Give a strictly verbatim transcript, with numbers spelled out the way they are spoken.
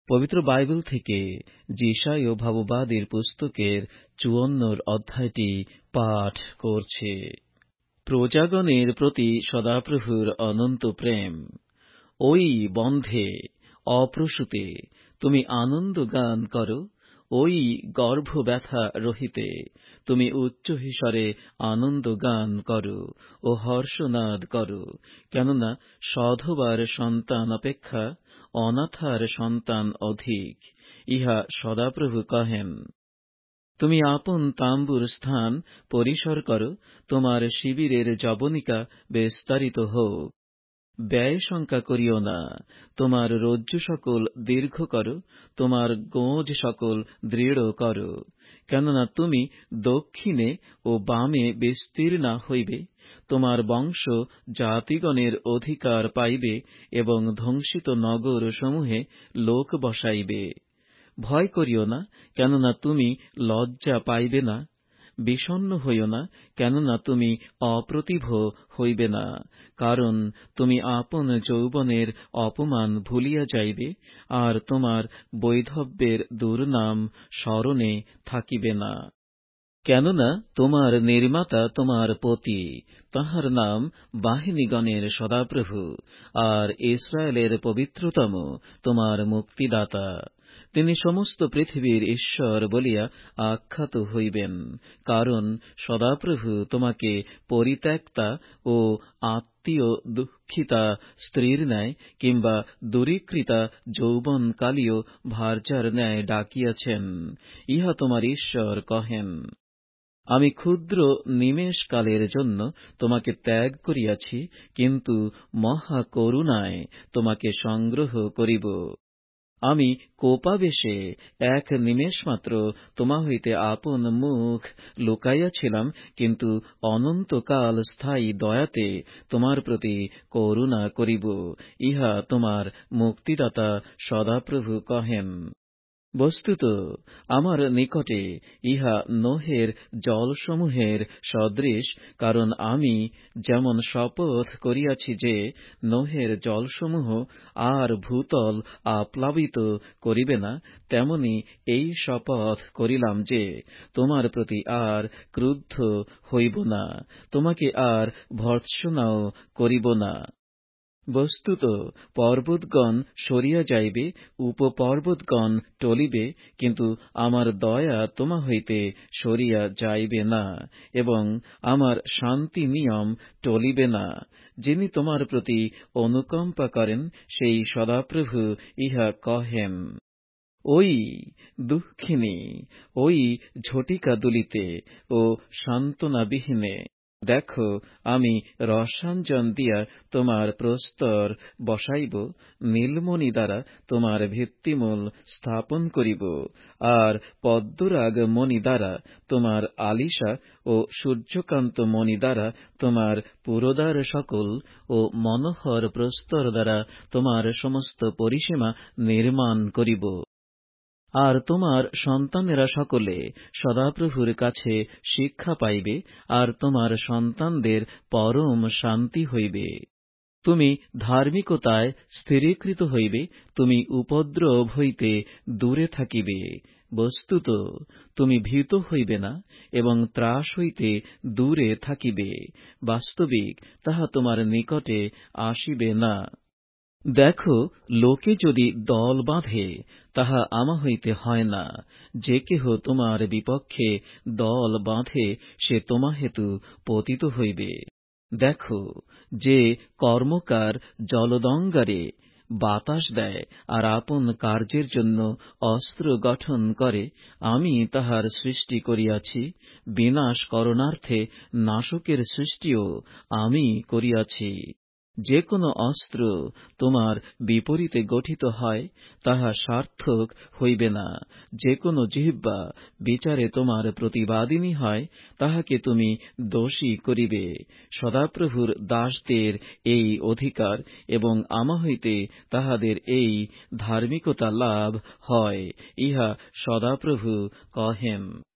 পবিত্র বাইবেল থেকে যিশায় ভাববাদীর পুস্তকের চুয়ান্ন অধ্যায়টি পাঠ করছে। প্রজাগণের প্রতি সদাপ্রভুর অনন্ত প্রেম। ওই বন্ধে অপ্রসূতে তুমি আনন্দ গান করো, ওই গর্ভব্যথা রহিতে তুমি উচ্চস্বরে আনন্দ গান করো ও হর্ষনাদ করো, কেননা সধবার সন্তান অপেক্ষা অনাথার সন্তান অধিক, ইহা সদাপ্রভু কহেন। তুমি আপন তাম্বুর স্থান পরিসর করো, তোমার শিবিরের যবনিকা বিস্তারিত হোক। ব্যয় শঙ্কা করিও না, তোমার রজ্জু সকল দীর্ঘ করো, তোমার গোঁজ সকল দৃঢ় করো, কেননা তুমি দক্ষিণে ও বামে বিস্তীর্ণা হইবে। তোমার বংশ জাতিগণের অধিকার পাইবে এবং ধ্বংসিত নগর সমূহে লোক বসাইবে। ভয় করিও না, কেননা তুমি লজ্জা পাইবে না। বিষণ্ণ হইও না, কেননা তুমি অপ্রতিভ হইবে না, কারণ তুমি আপন যৌবনের অপমান ভুলিয়া যাইবে, আর তোমার বৈধব্যের দুর্নাম স্মরণে থাকিবে না। কেননা তোমার নির্মাতা তোমার পতি, তাঁহার নাম বাহিনীগণের সদাপ্রভু, আর ইসরায়েলের পবিত্রতম তোমার মুক্তিদাতা। তিনি সমস্ত পৃথিবীর ঈশ্বর বলিয়া আখ্যাত হইবেন, কারণ সদাপ্রভু তোমাকে পরিত্যক্তা ও আত্মীয় দুঃখিতা স্ত্রীর ন্যায় কিংবা দূরীকৃতা যৌবনকালীয় ভার্যার ন্যায় ডাকিয়াছেন, ইহা তোমার ঈশ্বর কহেন। আমি ক্ষুদ্র নিমেষকালের জন্য তোমাকে ত্যাগ করিয়াছি, কিন্তু মহা করুণায় তোমাকে সংগ্রহ করিব। আমি কোপাবেশে এক নিমেষ মাত্র তোমা হইতে আপন মুখ লুকাইয়াছিলাম, কিন্তু অনন্তকাল স্থায়ী দয়াতে তোমার প্রতি করুণা করিব, ইহা তোমার মুক্তিদাতা সদাপ্রভু কহেন। বস্তুত আমার নিকটে ইহা নোহের জলসমূহের সদৃশ, কারণ আমি যেমন শপথ করিয়াছি যে নোহের জলসমূহ আর ভূতল আপ্লাবিত করিবে না, তেমনি এই শপথ করিলাম যে তোমার প্রতি আর ক্রুদ্ধ হইব না, তোমাকে আর ভর্ৎসনাও করিব না। বস্তুত পর্বতগণ সরিয়া যাইবে, উপপর্বতগণ টলিবে, কিন্তু আমার দয়া তোমা হইতে সরিয়া যাইবে না, এবং আমার শান্তি নিয়ম টলিবে না। যিনি তোমার প্রতি অনুকম্পা করেন, সেই সদাপ্রভু ইহা কহেন। ওই দুঃখিনী, ওই ঝটিকা দুলিতে ও সান্ত্বনাবিহীনে দেখো, আমি রসাঞ্জন দিয়া তোমার প্রস্তর বসাইব, নীলমণি দ্বারা তোমার ভিত্তিমূল স্থাপন করিব, আর পদ্মরাগ মণি দ্বারা তোমার আলিশা ও সূর্যকান্ত মণি দ্বারা তোমার পুরোদার সকল ও মনোহর প্রস্তর দ্বারা তোমার সমস্ত পরিসীমা নির্মাণ করিব। আর তোমার সন্তানেরা সকলে সদাপ্রভুর কাছে শিক্ষা পাইবে, আর তোমার সন্তানদের পরম শান্তি হইবে। তুমি ধার্মিকতায় স্থিরীকৃত হইবে, তুমি উপদ্রব হইতে দূরে থাকিবে। বস্তুত তুমি ভীত হইবে না এবং ত্রাস হইতে দূরে থাকিবে। বাস্তবিক তাহা তোমার নিকটে আসিবে না। দেখো, লোকে যদি দল বাঁধে, তাহা আমা হইতে হয় না। যে কেহ তোমার বিপক্ষে দল বাঁধে, সে তোমা হেতু পতিত হইবে। দেখো, যে কর্মকার জলদঙ্গারে বাতাস দেয় আর আপন কার্যের জন্য অস্ত্র গঠন করে, আমি তাহার সৃষ্টি করিয়াছি, বিনাশ করণার্থে নাশকের সৃষ্টিও আমি করিয়াছি। যে কোনো অস্ত্র তোমার বিপরীতে গঠিত হয়, তাহা সার্থক হইবে না। যে কোনো জিহ্বা বিচারে তোমার প্রতিবাদিনী হয়, তাহাকে তুমি দোষী করিবে। সদাপ্রভুর দাসদের এই অধিকার, এবং আমা হইতে তাহাদের এই ধার্মিকতা লাভ হয়, ইহা সদাপ্রভু কহেন।